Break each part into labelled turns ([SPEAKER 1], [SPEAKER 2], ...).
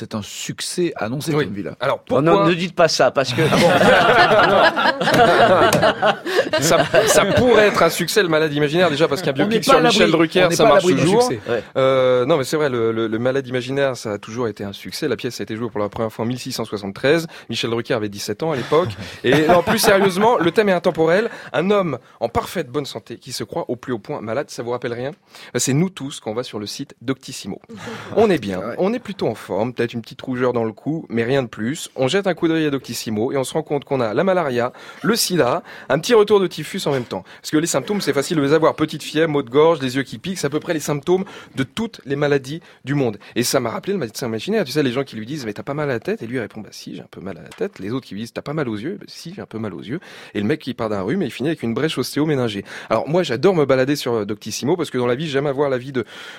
[SPEAKER 1] c'est un succès annoncé,
[SPEAKER 2] Oui.
[SPEAKER 1] comme villa.
[SPEAKER 2] Alors, pourquoi...
[SPEAKER 3] Non, ne dites pas ça, parce que...
[SPEAKER 2] ça pourrait être un succès, le malade imaginaire, déjà parce qu'un biopic sur Michel Drucker, ça marche toujours. Non, mais c'est vrai, le malade imaginaire, ça a toujours été un succès. La pièce a été jouée pour la première fois en 1673. Michel Drucker avait 17 ans à l'époque. Et non, plus sérieusement, le thème est intemporel. Un homme en parfaite bonne santé qui se croit au plus haut point malade, ça vous rappelle rien? C'est nous tous quand on va sur le site Doctissimo. On est bien, on est plutôt en forme, peut-être une petite rougeur dans le cou, mais rien de plus. On jette un coup d'œil à Doctissimo et on se rend compte qu'on a la malaria, le sida, un petit retour de typhus en même temps. Parce que les symptômes, c'est facile de les avoir. Petite fièvre, maux de gorge, les yeux qui piquent, c'est à peu près les symptômes de toutes les maladies du monde. Et ça m'a rappelé le médecin imaginaire. Tu sais, les gens qui lui disent, mais t'as pas mal à la tête? Et lui répond, bah si, j'ai un peu mal à la tête. Les autres qui lui disent, t'as pas mal aux yeux? Bah si, j'ai un peu mal aux yeux. Et le mec qui part d'un rhume et il finit avec une brèche ostéoméningée. Alors moi, j'adore me balader sur Doctissimo parce que dans la vie, j'aime avoir l'avis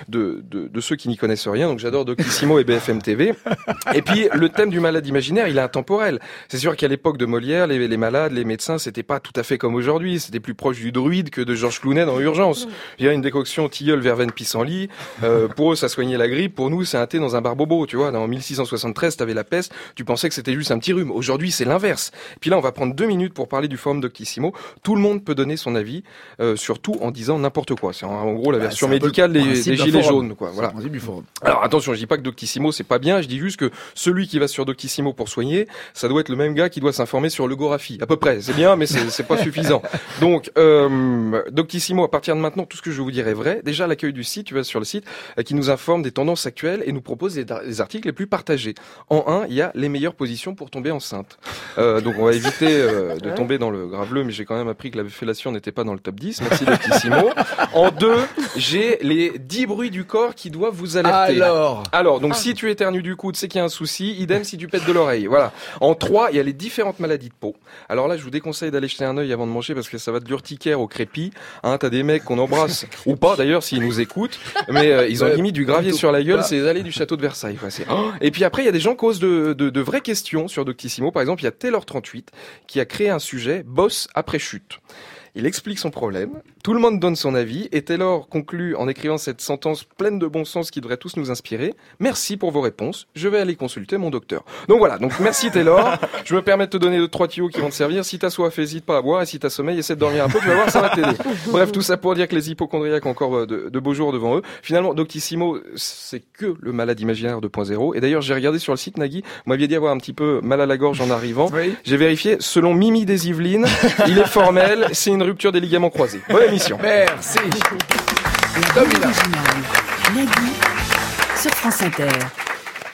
[SPEAKER 2] de ceux qui n'y connaissent rien. Donc j'adore Doctissimo et BFM TV. Et puis, le thème du malade imaginaire, il est intemporel. C'est sûr qu'à l'époque de Molière, les malades, les médecins, c'était pas tout à fait comme aujourd'hui. C'était plus proche du druide que de Georges Clooney dans Urgence. Il y a une décoction tilleul, verveine, pissenlit. Pour eux, ça soignait la grippe. Pour nous, c'est un thé dans un bar bobo. Tu vois, en 1673, t'avais la peste. Tu pensais que c'était juste un petit rhume. Aujourd'hui, c'est l'inverse. Et puis là, on va prendre 2 minutes pour parler du forum Doctissimo. Tout le monde peut donner son avis, surtout en disant n'importe quoi. C'est en gros la version médicale des gilets jaunes, quoi. Voilà. Alors attention, je dis pas que Doctissimo c'est pas bien. Je dis juste que celui qui va sur Doctissimo pour soigner, ça doit être le même gars qui doit s'informer sur l'eugographie. À peu près. C'est bien, mais c'est pas suffisant. Donc, Doctissimo, à partir de maintenant, tout ce que je vous dire est vrai. Déjà, l'accueil du site, tu vas sur le site, qui nous informe des tendances actuelles et nous propose les articles les plus partagés. En 1, il y a les meilleures positions pour tomber enceinte. Donc, on va éviter de tomber dans le graveleux, mais j'ai quand même appris que la fellation n'était pas dans le top 10. Merci Doctissimo. En 2, j'ai les 10 bruits du corps qui doivent vous alerter. Alors, donc si tu éternues du coude, c'est qu'il y a un souci. Idem si tu pètes de l'oreille. Voilà. En 3, il y a les différentes maladies de peau. Alors là, je vous déconseille d'aller jeter un œil avant de manger parce que ça va de l'urticaire au crépi. Hein, t'as des mecs qu'on embrasse ou pas d'ailleurs s'ils nous écoutent, mais ils ont limite du gravier sur la gueule. C'est les allées du château de Versailles. Quoi. Et puis après, il y a des gens qui osent de vraies questions sur Doctissimo. Par exemple, il y a Taylor38 qui a créé un sujet boss après chute. Il explique son problème, tout le monde donne son avis, et Taylor conclut en écrivant cette sentence pleine de bon sens qui devrait tous nous inspirer. Merci pour vos réponses, je vais aller consulter mon docteur. Donc voilà, donc merci Taylor, je me permets de te donner 2-3 tuyaux qui vont te servir. Si t'as soif, hésite pas à boire, et si t'as sommeil, essaie de dormir un peu, tu vas voir, ça va t'aider. Bref, tout ça pour dire que les hypochondriaques ont encore de beaux jours devant eux. Finalement, Doctissimo, c'est que le malade imaginaire 2.0. Et d'ailleurs, j'ai regardé sur le site, Nagui, vous m'aviez dit avoir un petit peu mal à la gorge en arrivant. Oui. J'ai vérifié, selon Mimi des Yvelines, il est formel, c'est une rupture des ligaments croisés. Bonne émission.
[SPEAKER 1] Merci.
[SPEAKER 4] Nagui sur France Inter.